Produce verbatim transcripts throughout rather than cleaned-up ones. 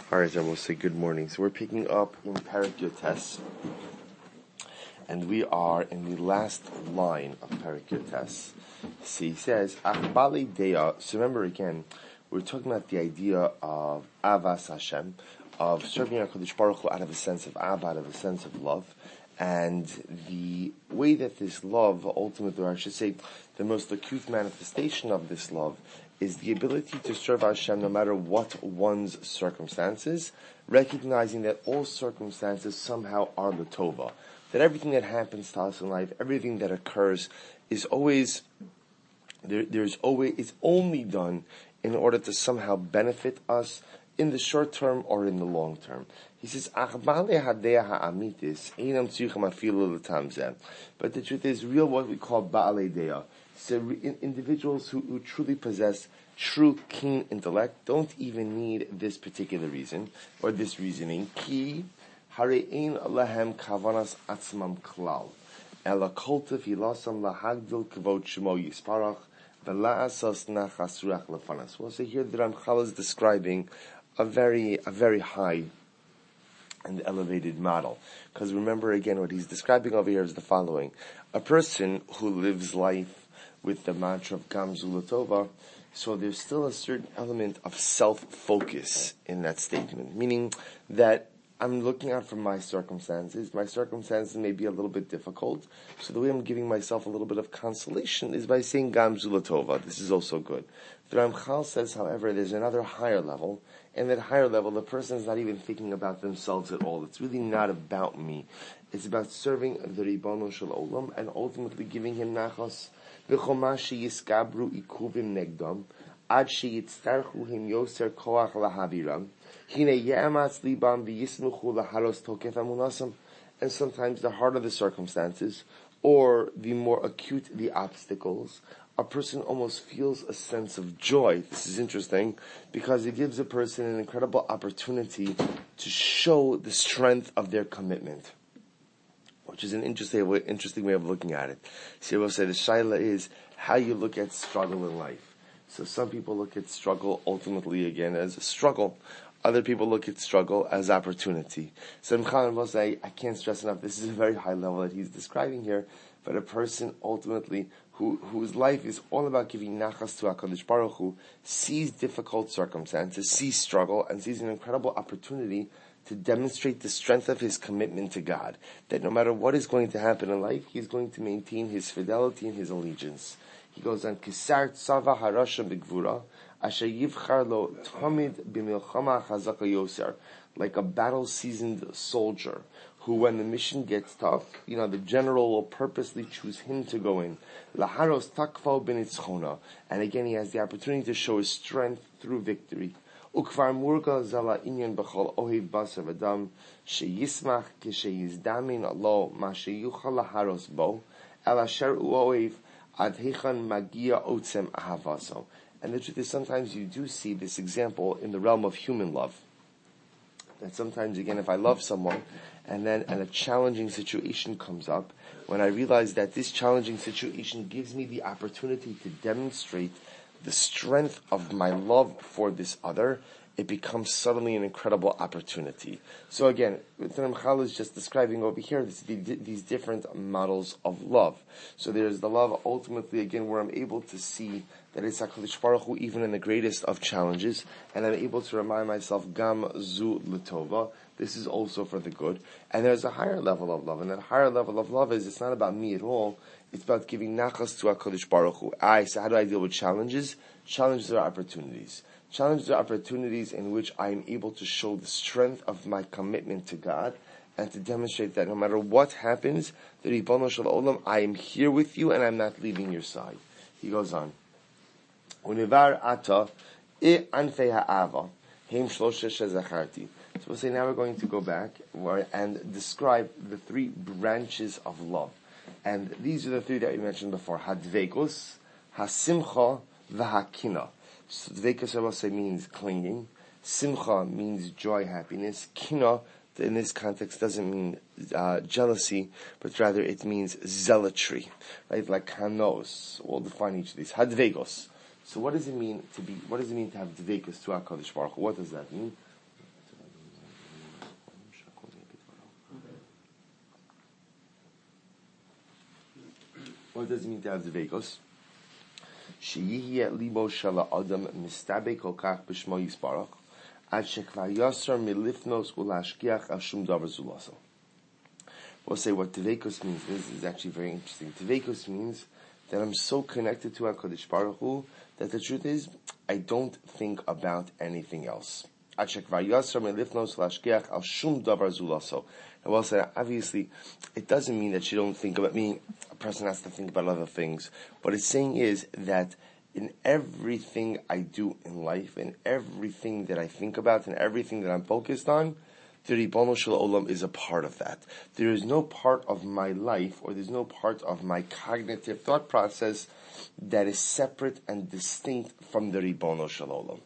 Alright, I will say good morning. So we're picking up in Perek Yotes, and we are in the last line of Perek Yotes. So he says, Achbali Deya. So remember again, we're talking about the idea of Avas Hashem, of serving HaKadosh Baruch Hu out of a sense of Abba, out of a sense of love. And the way that this love, ultimately, or I should say, the most acute manifestation of this love is the ability to serve Hashem no matter what one's circumstances, recognizing that all circumstances somehow are l'tova. That everything that happens to us in life, everything that occurs, is always, there, there's always, it's only done in order to somehow benefit us in the short term or in the long term. He says, but the truth is, real what we call Ba'alei Deya. So individuals who, who truly possess true keen intellect don't even need this particular reason or this reasoning. Ki harein lahem kavanas atzmam klal ela koltev hilasam lahagdil kavod shemo yisparach vela'asas nachasruach lefanas. Well, so here the Ramchal is describing a very, a very high and elevated model. Because remember again, what he's describing over here is the following. A person who lives life with the mantra of Gam Zu L'Tova, so there's still a certain element of self-focus in that statement, meaning that I'm looking out for my circumstances. My circumstances may be a little bit difficult, so the way I'm giving myself a little bit of consolation is by saying Gam Zu L'Tova. This is also good. The Ramchal says, however, there's another higher level, and that higher level, the person is not even thinking about themselves at all. It's really not about me. It's about serving the Ribono Shel Olam and ultimately giving him nachos. V'choma sheyiskabru ikuvim negdom ad sheyitztarchu him yoser koach lahaviram hine ye'amatz libam v'yismuchu laharos tokef amunasam. And sometimes the harder the circumstances, or the more acute the obstacles, a person almost feels a sense of joy. This is interesting because it gives a person an incredible opportunity to show the strength of their commitment, which is an interesting way, interesting way of looking at it. So I will say the shaila is how you look at struggle in life. So some people look at struggle ultimately again as a struggle. Other people look at struggle as opportunity. So Mchanan will say, I can't stress enough, this is a very high level that he's describing here, but a person ultimately who, whose life is all about giving nachas to HaKadosh Baruch Hu, sees difficult circumstances, sees struggle, and sees an incredible opportunity to demonstrate the strength of his commitment to God. That no matter what is going to happen in life, he's going to maintain his fidelity and his allegiance. He goes on, Kisar tzava harasha b'gvura, asher yivchar lo tamid b'milchama chazaka yoser, like a battle-seasoned soldier, who when the mission gets tough, you know, the general will purposely choose him to go in. Laharos takfo b'nitzchona, and again he has the opportunity to show his strength through victory. Ukvar murga zala inyan b'chol ohiv basar v'dam sheyismach k'sheyizdamin alo ma sheyuchal laharos bo el asher uohiv ad hechan magia otzem ahavaso. And the truth is, sometimes you do see this example in the realm of human love. That sometimes, again, if I love someone, and then and a challenging situation comes up, when I realize that this challenging situation gives me the opportunity to demonstrate the strength of my love for this other, it becomes suddenly an incredible opportunity. So again, what the Ramchal is just describing over here, this, the, these different models of love. So there's the love ultimately, again, where I'm able to see that it's HaKadosh Baruch Hu even in the greatest of challenges, and I'm able to remind myself, Gam Zu L'Tova, this is also for the good. And there's a higher level of love, and that higher level of love is, it's not about me at all, it's about giving nachas to HaKadosh Baruch Hu. I, so how do I deal with challenges? Challenges are opportunities. Challenges are opportunities in which I am able to show the strength of my commitment to God and to demonstrate that no matter what happens, the Ribono Shel Olam, I am here with you and I'm not leaving your side. He goes on. Univar ata e anfei ha'ava heim shlosha shezacharti. So we'll say now we're going to go back and describe the three branches of love. And these are the three that we mentioned before. Hadvekus, hasimcha, v'hakina. So dvekus, I will say, means clinging. Simcha means joy, happiness. Kina, in this context, doesn't mean uh, jealousy, but rather it means zealotry. Right? Like kanos. We'll define each of these. Hadvegos. So what does it mean to be, what does it mean to have dvekus to HaKadosh Baruch Hu? What does that mean? What does it mean to have dveikos? Sheyihye libo shala adam mistabe kol kach b'shmo yisbarach ad shekvar yasar milifnos ulashkiach al shum davar zulaso. We'll say what dveikos means. This is actually very interesting. Dveikos means that I'm so connected to HaKadosh Baruch Hu that the truth is, I don't think about anything else. And we'll say, obviously, it doesn't mean that you don't think about me. A person has to think about other things. What it's saying is that in everything I do in life, in everything that I think about, and everything that I'm focused on, the Ribono Shel Olam is a part of that. There is no part of my life, or there's no part of my cognitive thought process that is separate and distinct from the Ribono Shel Olam.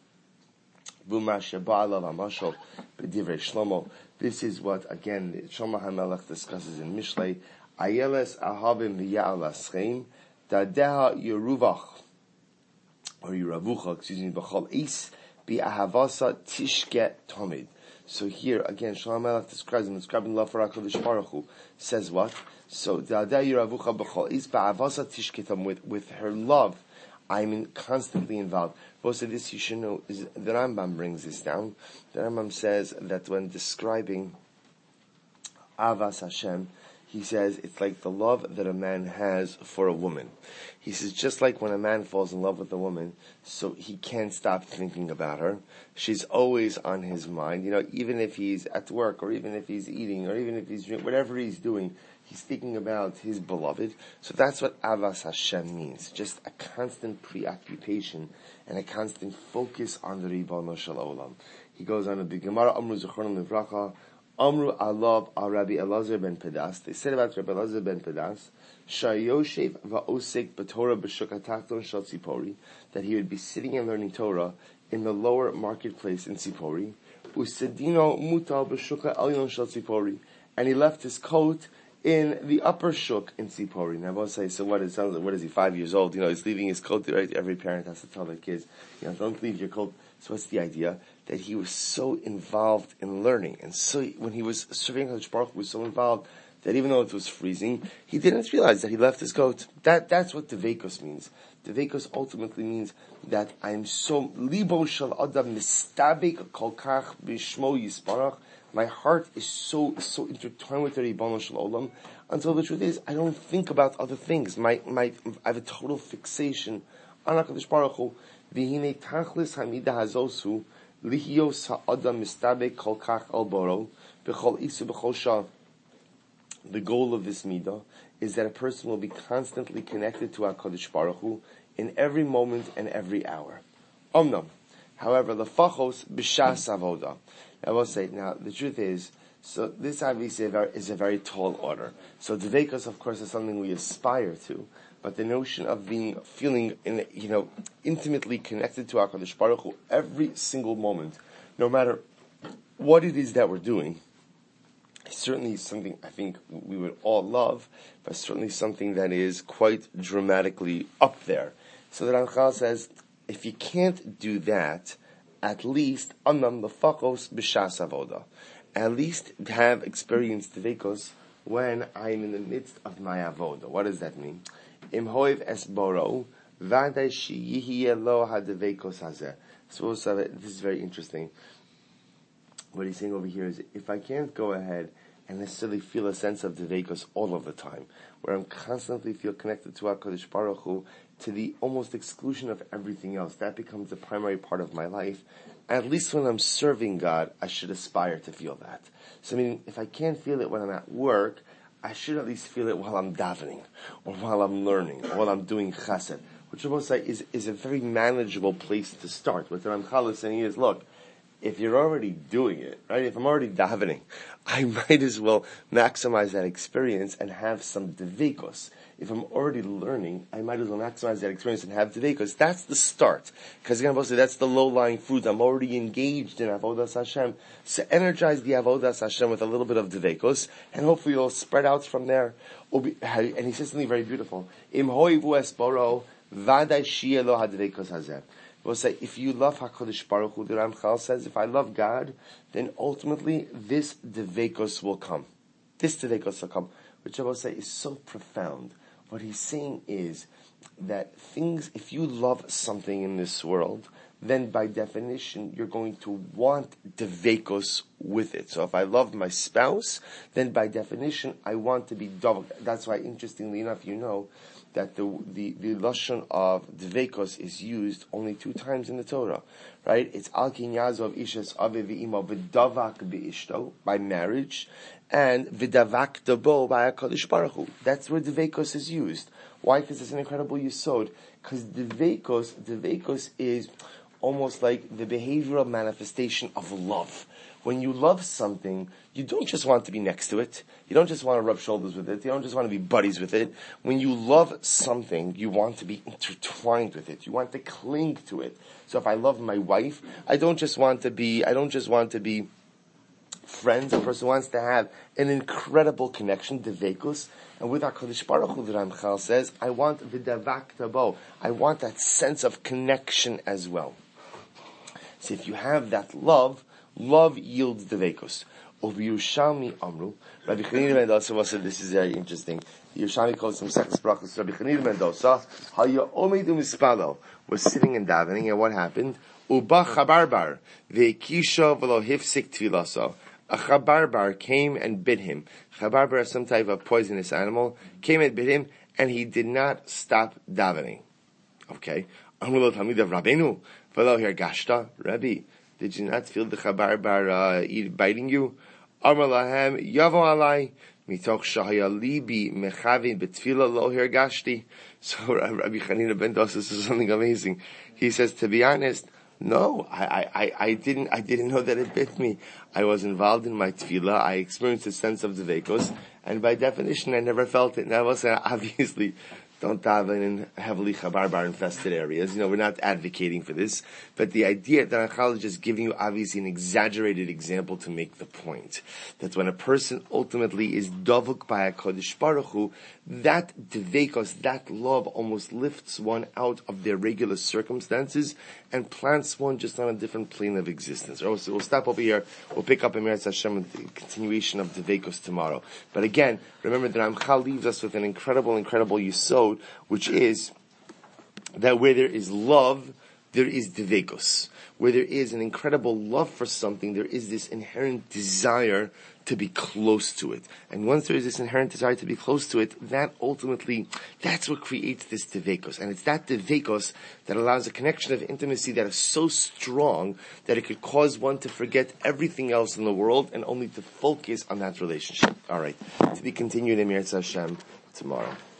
This is what, again, Shlomo HaMelech discusses in Mishlei. Ayeles ahavim v'ya'al aschem, dadeha yeruvach, or yeravucha, excuse me, b'chol is, bi'ahavasa tishke tomid. So here, again, Shlomo HaMelech describes him, describing love for HaKadosh Baruch Hu, says what? So, dadeha yeravucha b'chol is, bi'ahavasa tishke tomid, with, with her love, I'm in, constantly involved. Most of this you should know is the Rambam brings this down. The Rambam says that when describing Avas Hashem, he says it's like the love that a man has for a woman. He says just like when a man falls in love with a woman, so he can't stop thinking about her. She's always on his mind. You know, even if he's at work, or even if he's eating, or even if he's drinking, whatever he's doing, he's thinking about his beloved. So that's what Avas Hashem means. Just a constant preoccupation and a constant focus on the Ribono Shel Olam. He goes on to the Gemara, Amru Zechronim Livracha, Amru Alav al Rabbi Elazar ben Pedas. They said about Rabbi Elazar ben Pedas, Shayoshev va'osek b'Torah b'shuk hatachton shel Tzipori, that he would be sitting and learning Torah in the lower marketplace in Tzipori. Usedino mutal b'shuk ha'elyon shel Tzipori, and he left his coat in the upper shuk in Tzipori. Now I will say, so what is, what is he, five years old? You know, he's leaving his coat, right? Every parent has to tell their kids, you know, don't leave your coat. So what's the idea? That he was so involved in learning. And so when he was serving HaKadosh Baruch Hu, he was so involved that even though it was freezing, he didn't realize that he left his coat. That, that's what Dveikos means. Dveikos ultimately means that I'm so, libo shel adam mistabek kol kach b'shmo yisparach. My heart is so, so intertwined with the Ribono Shel Olam, until the truth is, I don't think about other things. My, my, I have a total fixation on HaKadosh Baruch Hu. V'hinei tachlis hamida hazosu, lihios ha'adam mistabek kol kach al boro, b'chol isu b'chol shah. The goal of this midah is that a person will be constantly connected to HaKadosh Baruch Hu in every moment and every hour. Omnam. However, the fachos b'shas avoda. I will say, now, the truth is, so this obviously is a very tall order. So Dveikos, of course, is something we aspire to, but the notion of being, feeling, in, you know, intimately connected to HaKadosh Baruch Hu every single moment, no matter what it is that we're doing, is certainly something I think we would all love, but certainly something that is quite dramatically up there. So the Ramchal says, if you can't do that, at least anam lefachos b'shas avoda. At least have experienced dveikos when I'm in the midst of my avoda. What does that mean? Im hoiv es boro vaday sheyihye lo hadveikos hazeh. So this is very interesting. What he's saying over here is, if I can't go ahead and necessarily feel a sense of dveikos all of the time, where I'm constantly feel connected to HaKadosh Baruch Hu, to the almost exclusion of everything else, that becomes the primary part of my life. At least when I'm serving God, I should aspire to feel that. So I mean, if I can't feel it when I'm at work, I should at least feel it while I'm davening, or while I'm learning, or while I'm doing chesed, which I will say is, is a very manageable place to start. What the Ramchal is saying is, look, if you're already doing it, right, if I'm already davening, I might as well maximize that experience and have some dveikos. If I'm already learning, I might as well maximize that experience and have dveikos. That's the start. Because again, I'm say that's the low-lying fruit. I'm already engaged in Avodas Hashem. So energize the Avodas Hashem with a little bit of dveikos, and hopefully it'll spread out from there. And he says something very beautiful. Im hoivu es boro, vaday sheyeh lo hadveikos hazeh. We'll say, if you love HaKadosh Baruch Hu, the Ramchal says, if I love God, then ultimately this dveikos will come. This dveikos will come, which I will say is so profound. What he's saying is that things, if you love something in this world, then by definition, you're going to want devekos with it. So if I love my spouse, then by definition, I want to be double. That's why, interestingly enough, you know that the the, the lashon of devekos is used only two times in the Torah, right? It's al kinyazo of ishas ave v'imo v'davak b'ishto, by marriage, and v'davak dabo by HaKadosh Baruch Hu. That's where devekos is used. Why? Because it's an incredible yesod. Because devekos, devekos is almost like the behavioral manifestation of love. When you love something, you don't just want to be next to it. You don't just want to rub shoulders with it. You don't just want to be buddies with it. When you love something, you want to be intertwined with it. You want to cling to it. So if I love my wife, I don't just want to be, I don't just want to be friends. A person wants to have an incredible connection, devekos. And with HaKadosh Baruch Hu, the Ramchal says, I want the davak tabo. I want that sense of connection as well. So if you have that love, love yields devekos. Over Yerushalmi Amru, Rabbi Chanina ben Dosa said, this is very interesting. Yerushalmi calls him Sechus Brachos. Rabbi Chanina ben Dosa, Haya Omedu Mispalo, was sitting and davening, and what happened? Uba Chabarbar, Ve'kisha v'lo hifsik tvilasa. A Chabarbar came and bit him. Chabarbar is some type of poisonous animal, came and bit him, and he did not stop davening. Okay. Amru lo Talmid of Rabbeinu, v'lo hergashta, Rabbi, did you not feel the Chabarbar uh, eat, biting you? Amar lahem yavo alai mitoch shahaya libi mechavin betfila lo hergashti. So Rabbi Chanina ben Dosa says something amazing. He says, to be honest, no, I, I, I didn't, I didn't know that it bit me. I was involved in my tefillah. I experienced a sense of devekos, and by definition, I never felt it. And I was obviously don't daven in heavily chabarbar infested areas. You know, we're not advocating for this, but the idea that Ramchal is just giving you obviously an exaggerated example to make the point that when a person ultimately is davuk by HaKadosh Baruch Hu, that devekos, that love almost lifts one out of their regular circumstances and plants one just on a different plane of existence. So we'll stop over here. We'll pick up in Meretz Hashem with the continuation of devekos tomorrow. But again, remember that Ramchal leaves us with an incredible, incredible yisod, which is that where there is love, there is devekos. Where there is an incredible love for something, there is this inherent desire to be close to it. And once there is this inherent desire to be close to it, that ultimately, that's what creates this devekos. And it's that devekos that allows a connection of intimacy that is so strong that it could cause one to forget everything else in the world and only to focus on that relationship. Alright, to be continued in Meretz Hashem tomorrow.